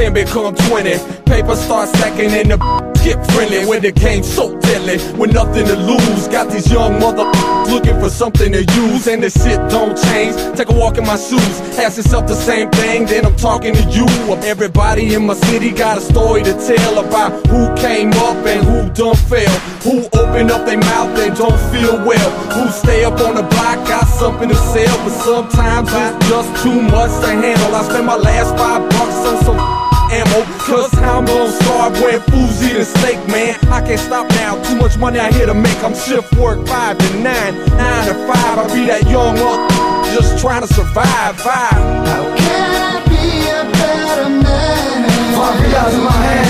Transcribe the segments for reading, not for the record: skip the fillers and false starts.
10 become 20. Paper starts stacking and the get friendly. When the game's so deadly, with nothing to lose. Got these young looking for something to use. And the shit don't change. Take a walk in my shoes, ask yourself the same thing, then I'm talking to you. Everybody in my city got a story to tell about who came up and who done fell, who opened up their mouth and don't feel well, who stay up on the block, got something to sell. But sometimes it's just too much to handle. I spend my last $5 on some ammo, cause how I'm gon' starve when fools eating steak, man. I can't stop now, too much money out here to make. I'm shift work 5 to 9, 9 to 5. I be that young just trying to survive. How can I be a better man? $5 in my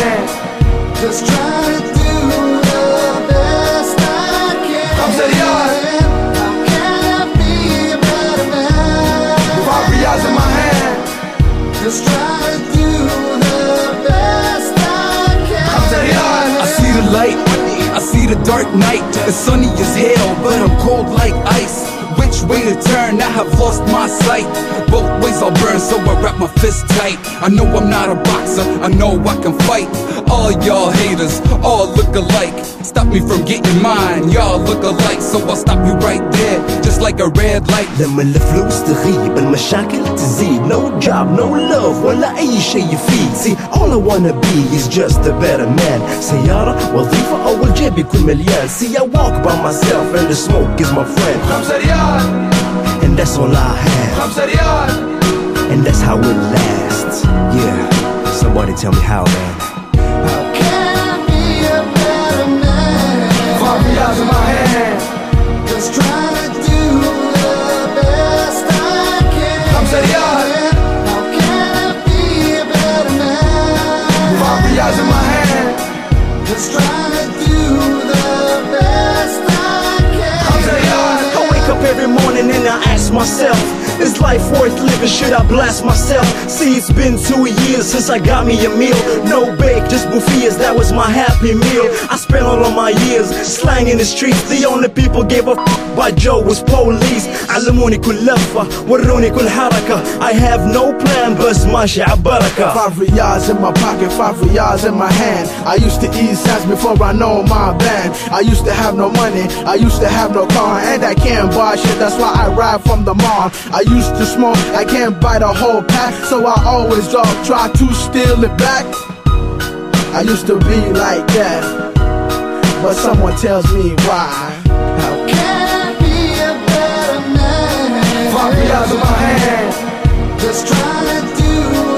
hand, just trying to do the best I can. Come to the yard. How can I be a better man? $5 in my hand, just trying to do the best I can. come to the yard. I see the light, I see the dark night. It's sunny as hell, but I'm cold like ice. Which way to turn? I have lost my sight. Both ways I'll burn, so I wrap my fist tight. I know I'm not a boxer, I know I can fight. All y'all haters, all look alike. Stop me from getting mine, y'all look alike. So I'll stop you right there, just like a red light. لما الفلوس تغيب المشاكل تزيد. No job, no love ولا أي شيء يفيد. See, all I wanna be is just a better man. سيارة وظيفة أول جيبي يكون مليان. See, I walk by myself and the smoke is my friend. Come to the yard, And that's all I have, come to the yard. and that's how it lasts. Yeah, somebody tell me how, man. How can I be a better man? $5 in my hand, Just trying to do the best I can. come to the yard. How can I be a better man? $5 in my hand, Just trying to do the best I can. come to the yard. I wake up every morning and I ask myself, is life worth living? Should I blast myself? See, it's been 2 years since I got me a meal. No bake, just buffets, that was my happy meal. I spent all of my years slanging the streets. The only people gave a by Joe was police. علموني كل لفة وروني كل حركة. I have no plan, بس ماشي عبركة. $5 in my pocket, $5 in my hand. I used to eat sass before I know my band. I used to have no money, I used to have no car, and I can't buy shit, that's why I ride from the mall. I used to smoke, I can't buy the whole pack, so I always try to steal it back. I used to be like that, but someone tells me why. How can I be a better man? $5 in my hand, Just trying to do